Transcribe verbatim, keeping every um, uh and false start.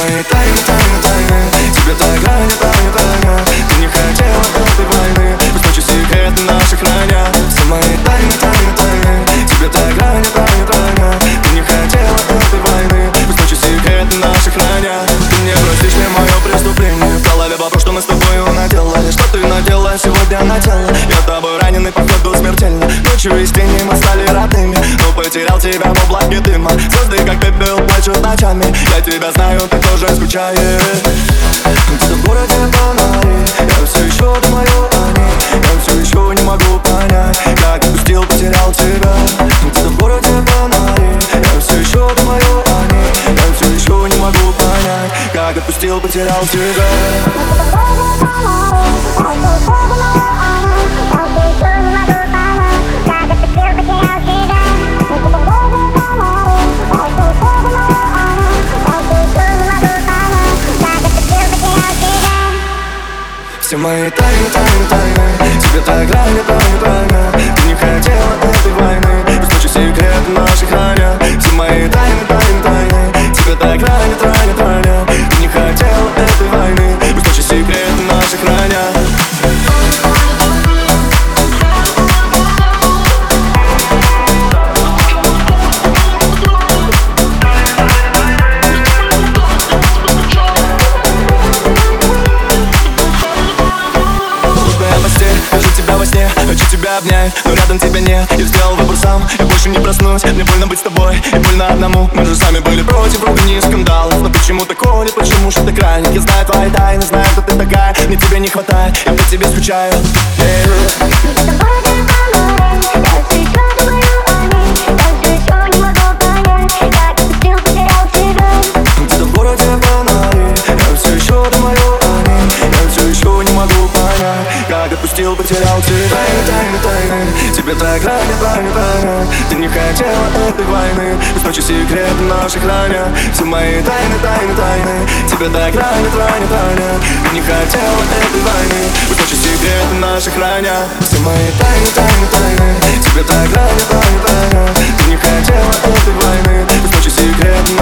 мои тайны, тайны, тайны. Тебе так ранее, тайны, тайны. Ты не хотела этой войны, пусть ночи секреты наши хранят. Все мои тайны, тайны, тайны. Тебе так ранее, тайны, тайны. Ты не хотела этой войны, пусть ночи секреты наши хранят. Ты не простишь мне мое преступление. В голове вопрос, что мы с тобою наделали. Что ты надела сегодня на тело? Я тобой раненый, походу смертельно. Ночью из тени мы стали родными, но потерял тебя в облаке дыма. Звезды, как пепел, плачут ночами. Я тебя знаю, ты тоже скучаешь. Где-то в городе фонари, я все еще думаю о ней. Я все еще не могу понять, как отпустил, потерял тебя. Где-то в городе фонари, я все еще думаю о ней. Я все еще не могу понять, как отпустил, потерял тебя. Все мои тайны, тайны, тайны. Тебе так ранее, тайны, тайны. Ты не хотела этой войны, пусть ночи секреты наши хранят. Все мои тайны, тайны, тайны. Тебе так ранее, тайны, тайны. Ты не хотела этой войны, пусть ночи секреты наши хранят. Хочу тебя обнять, но рядом тебя нет. Я сделал выбор сам, я больше не проснусь. Мне больно быть с тобой, и больно одному. Мы же сами были против, вроде не скандалов. Но почему так ходит, почему же так ранит? Я знаю твои тайны, знаю, кто ты такая. Мне тебя не хватает, я по тебе скучаю. Где-то в городе фонари, я все еще думаю о ней. Я все еще не могу понять, как отпустил, потерял тебя. Тайны, тайны, тайны. Тебе так ранее, тайны, тайны. Ты не хотела этой войны, пусть ночи секреты наши хранят. Все мои тайны, тайны, тайны. Тебе так ранее, тайны, тайны. Ты не хотела этой войны, пусть ночи секреты наши хранят. Все мои тайны, тайны, тайны. Тебе так ранее, тайны, тайны. Ты не хотела этой войны, пусть ночи секреты